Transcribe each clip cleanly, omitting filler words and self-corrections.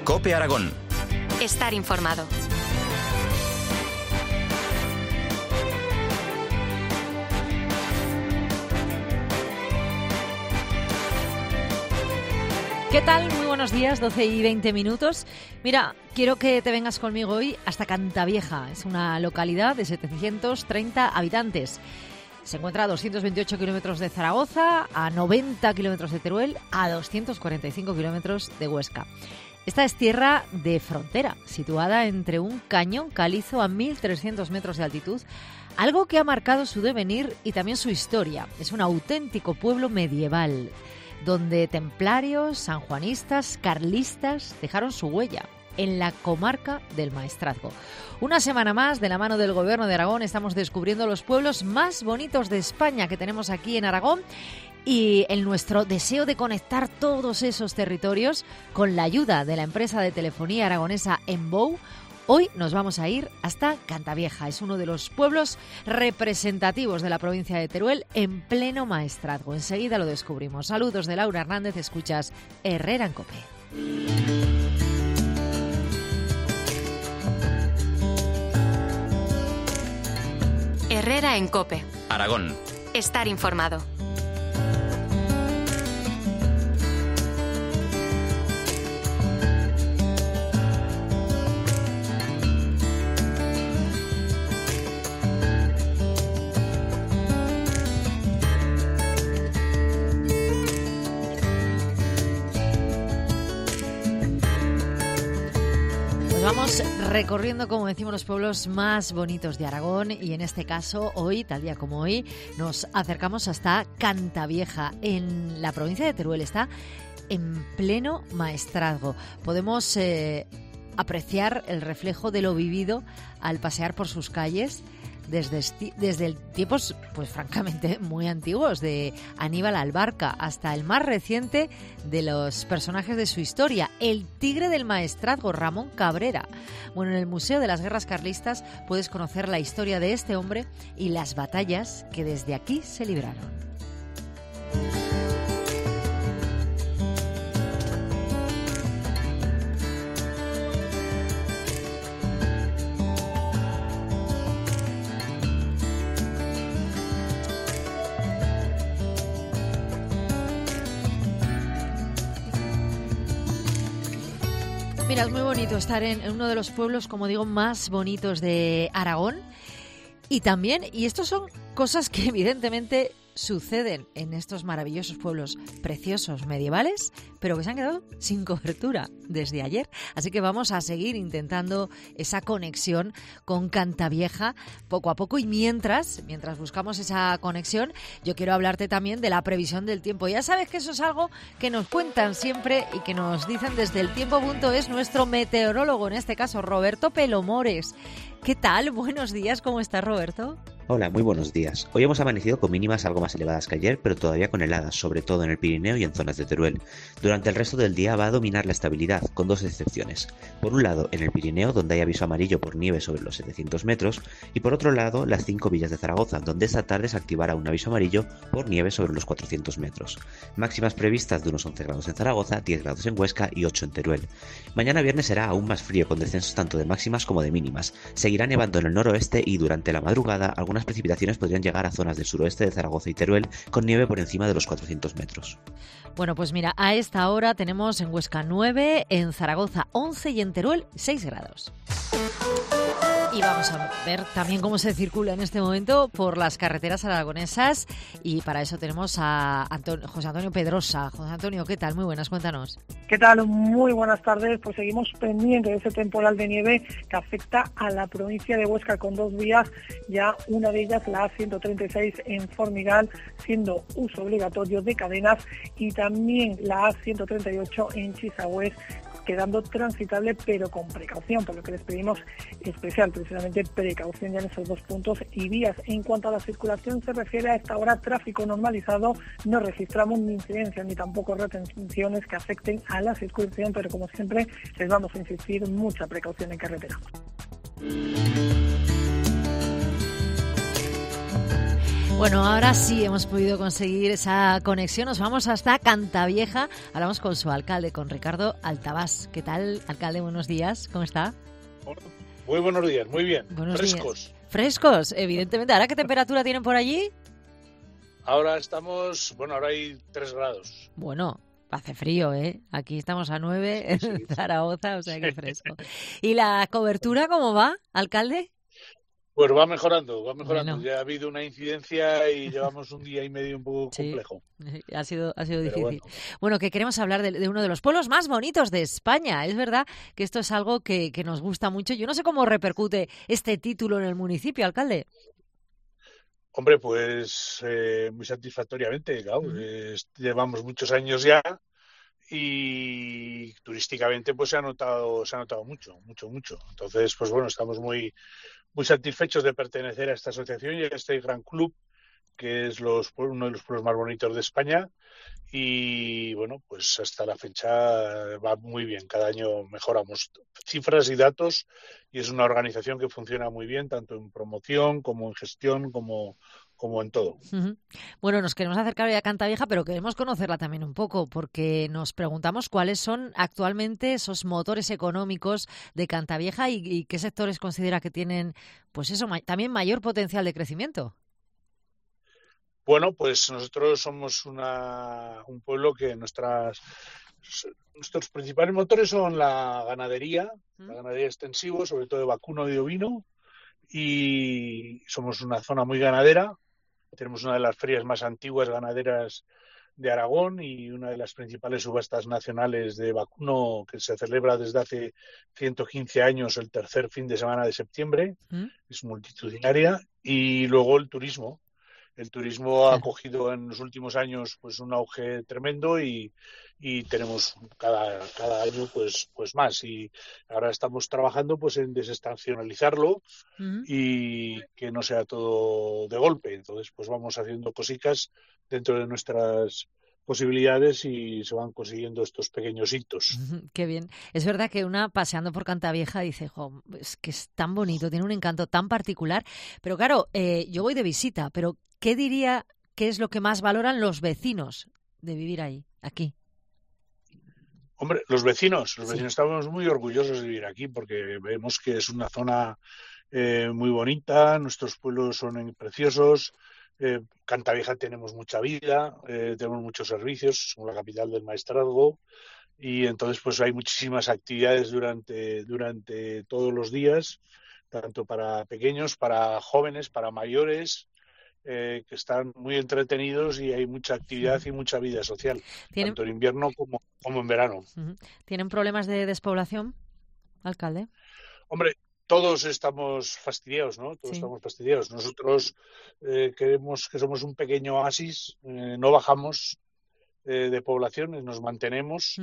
COPE Aragón. Estar informado. ¿Qué tal? Muy buenos días, 12 y 20 minutos. Mira, quiero que te vengas conmigo hoy hasta Cantavieja. Es una localidad de 730 habitantes. Se encuentra a 228 kilómetros de Zaragoza, a 90 kilómetros de Teruel, a 245 kilómetros de Huesca. Esta es tierra de frontera, situada entre un cañón calizo a 1.300 metros de altitud, algo que ha marcado su devenir y también su historia. Es un auténtico pueblo medieval, donde templarios, sanjuanistas, carlistas dejaron su huella en la comarca del Maestrazgo. Una semana más, de la mano del Gobierno de Aragón, estamos descubriendo los pueblos más bonitos de España que tenemos aquí en Aragón, y en nuestro deseo de conectar todos esos territorios con la ayuda de la empresa de telefonía aragonesa Embou, hoy nos vamos a ir hasta Cantavieja. Es uno de los pueblos representativos de la provincia de Teruel en pleno Maestrazgo. Enseguida lo descubrimos. Saludos de Laura Hernández, escuchas Herrera en COPE. Herrera en COPE. Aragón. Estar informado. Vamos recorriendo, como decimos, los pueblos más bonitos de Aragón, y en este caso, hoy, tal día como hoy, nos acercamos hasta Cantavieja, en la provincia de Teruel. Está en pleno Maestrazgo. Podemos apreciar el reflejo de lo vivido al pasear por sus calles desde tiempos, pues francamente, muy antiguos, de Aníbal Albarca hasta el más reciente de los personajes de su historia, el tigre del Maestrazgo, Ramón Cabrera. Bueno, en el Museo de las Guerras Carlistas puedes conocer la historia de este hombre y las batallas que desde aquí se libraron. Mira, es muy bonito estar en uno de los pueblos, como digo, más bonitos de Aragón. Y también, y estos son cosas que evidentemente suceden en estos maravillosos pueblos preciosos medievales, pero que se han quedado sin cobertura desde ayer. Así que vamos a seguir intentando esa conexión con Cantavieja poco a poco, y mientras buscamos esa conexión, yo quiero hablarte también de la previsión del tiempo. Ya sabes que eso es algo que nos cuentan siempre y que nos dicen desde el tiempo.es nuestro meteorólogo, en este caso Roberto Pelomores. ¿Qué tal? Buenos días, ¿cómo estás, Roberto? Hola, muy buenos días. Hoy hemos amanecido con mínimas algo más elevadas que ayer, pero todavía con heladas, sobre todo en el Pirineo y en zonas de Teruel. Durante el resto del día va a dominar la estabilidad, con dos excepciones. Por un lado, en el Pirineo, donde hay aviso amarillo por nieve sobre los 700 metros, y por otro lado, las 5 villas de Zaragoza, donde esta tarde se activará un aviso amarillo por nieve sobre los 400 metros. Máximas previstas de unos 11 grados en Zaragoza, 10 grados en Huesca y 8 en Teruel. Mañana viernes será aún más frío, con descensos tanto de máximas como de mínimas. Seguirá nevando en el noroeste y durante la madrugada algunas precipitaciones podrían llegar a zonas del suroeste de Zaragoza y Teruel, con nieve por encima de los 400 metros. Bueno, pues mira, a esta hora tenemos en Huesca 9, en Zaragoza 11 y en Teruel 6 grados. Y vamos a ver también cómo se circula en este momento por las carreteras aragonesas, y para eso tenemos a José Antonio Pedrosa. José Antonio, ¿qué tal? Muy buenas, cuéntanos. ¿Qué tal? Muy buenas tardes. Pues seguimos pendientes de ese temporal de nieve que afecta a la provincia de Huesca, con dos vías, ya una de ellas la A136 en Formigal, siendo uso obligatorio de cadenas, y también la A138 en Chisagüés, quedando transitable pero con precaución, por lo que les pedimos especial, precisamente precaución ya en esos dos puntos y vías. En cuanto a la circulación se refiere, a esta hora tráfico normalizado, no registramos ni incidencias ni tampoco retenciones que afecten a la circulación, pero como siempre les vamos a insistir, mucha precaución en carretera. Bueno, ahora sí hemos podido conseguir esa conexión. Nos vamos hasta Cantavieja. Hablamos con su alcalde, con Ricardo Altabás. ¿Qué tal, alcalde? Buenos días. ¿Cómo está? Muy buenos días, muy bien. Buenos Frescos. días. Frescos, evidentemente. ¿Ahora qué temperatura tienen por allí? Ahora ahora hay 3 grados. Bueno, hace frío, ¿eh? Aquí estamos a 9 en Sí. Zaragoza, o sea que fresco. ¿Y la cobertura cómo va, alcalde? Pues va mejorando. Bueno. Ya ha habido una incidencia y llevamos un día y medio un poco Sí. complejo. Ha sido difícil. Bueno. Bueno, que queremos hablar de uno de los pueblos más bonitos de España. Es verdad que esto es algo que nos gusta mucho. Yo no sé cómo repercute este título en el municipio, alcalde. Hombre, pues muy satisfactoriamente, claro. Ujú. Llevamos muchos años ya y turísticamente pues se ha notado mucho. Entonces, pues bueno, estamos muy satisfechos de pertenecer a esta asociación y a este gran club que es uno de los pueblos más bonitos de España. Y bueno, pues hasta la fecha va muy bien. Cada año mejoramos cifras y datos y es una organización que funciona muy bien, tanto en promoción como en gestión, como en todo. Ujú. Bueno, nos queremos acercar hoy a Cantavieja, pero queremos conocerla también un poco, porque nos preguntamos cuáles son actualmente esos motores económicos de Cantavieja y qué sectores considera que tienen, pues eso, también mayor potencial de crecimiento. Bueno, pues nosotros somos un pueblo que nuestros principales motores son la ganadería extensiva, sobre todo de vacuno y de ovino, y somos una zona muy ganadera. Tenemos una de las ferias más antiguas ganaderas de Aragón y una de las principales subastas nacionales de vacuno que se celebra desde hace 115 años el tercer fin de semana de septiembre. Es multitudinaria. Y luego el turismo. El turismo ha cogido en los últimos años pues un auge tremendo y tenemos cada año pues más, y ahora estamos trabajando pues en desestacionalizarlo y que no sea todo de golpe. Entonces pues vamos haciendo cositas dentro de nuestras posibilidades y se van consiguiendo estos pequeños hitos. Qué bien. Es verdad que una paseando por Cantavieja dice, jo, es que es tan bonito, tiene un encanto tan particular. Pero claro, yo voy de visita, pero ¿qué diría que es lo que más valoran los vecinos de vivir ahí, aquí? Hombre, los vecinos estamos muy orgullosos de vivir aquí porque vemos que es una zona muy bonita, nuestros pueblos son preciosos. Cantavieja tenemos mucha vida, tenemos muchos servicios, somos la capital del maestrazgo y entonces pues hay muchísimas actividades durante todos los días, tanto para pequeños, para jóvenes, para mayores, que están muy entretenidos y hay mucha actividad y mucha vida social, tanto en invierno como en verano. ¿Tienen problemas de despoblación, alcalde? Hombre, todos estamos fastidiados, ¿no? Estamos fastidiados. Nosotros creemos que somos un pequeño oasis, no bajamos de población, nos mantenemos.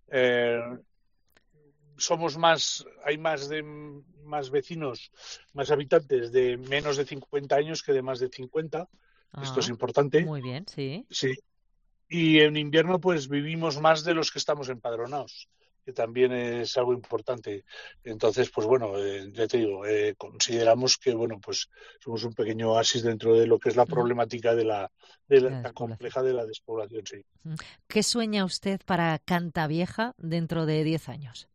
Hay más vecinos, más habitantes de menos de 50 años que de más de 50. Esto es importante. Muy bien, sí. Sí. Y en invierno pues vivimos más de los que estamos empadronados, que también es algo importante. Entonces, pues bueno, ya te digo, consideramos que bueno, pues somos un pequeño oasis dentro de lo que es la problemática de la tan compleja de la despoblación, sí. ¿Qué sueña usted para Cantavieja dentro de 10 años?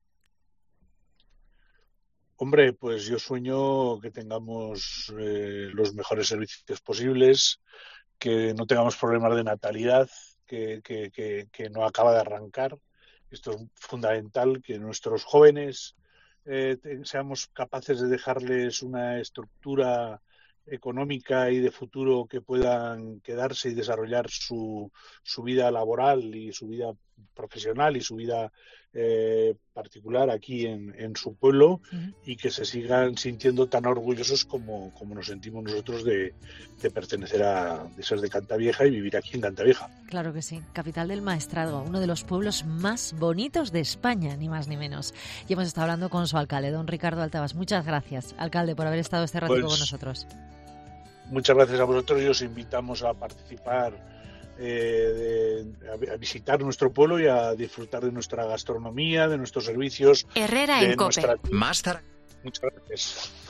Hombre, pues yo sueño que tengamos los mejores servicios posibles, que no tengamos problemas de natalidad, que no acaba de arrancar. Esto es fundamental, que nuestros jóvenes seamos capaces de dejarles una estructura económica y de futuro que puedan quedarse y desarrollar su vida laboral y su vida profesional y su vida particular aquí en su pueblo, y que se sigan sintiendo tan orgullosos como nos sentimos nosotros de pertenecer de ser de Cantavieja y vivir aquí en Cantavieja. Claro que sí, capital del maestrazgo, uno de los pueblos más bonitos de España, ni más ni menos. Y hemos estado hablando con su alcalde, don Ricardo Altabás. Muchas gracias, alcalde, por haber estado este ratito con nosotros. Muchas gracias a vosotros y os invitamos a participar, a visitar nuestro pueblo y a disfrutar de nuestra gastronomía, de nuestros servicios. Herrera en COPE. Muchas gracias.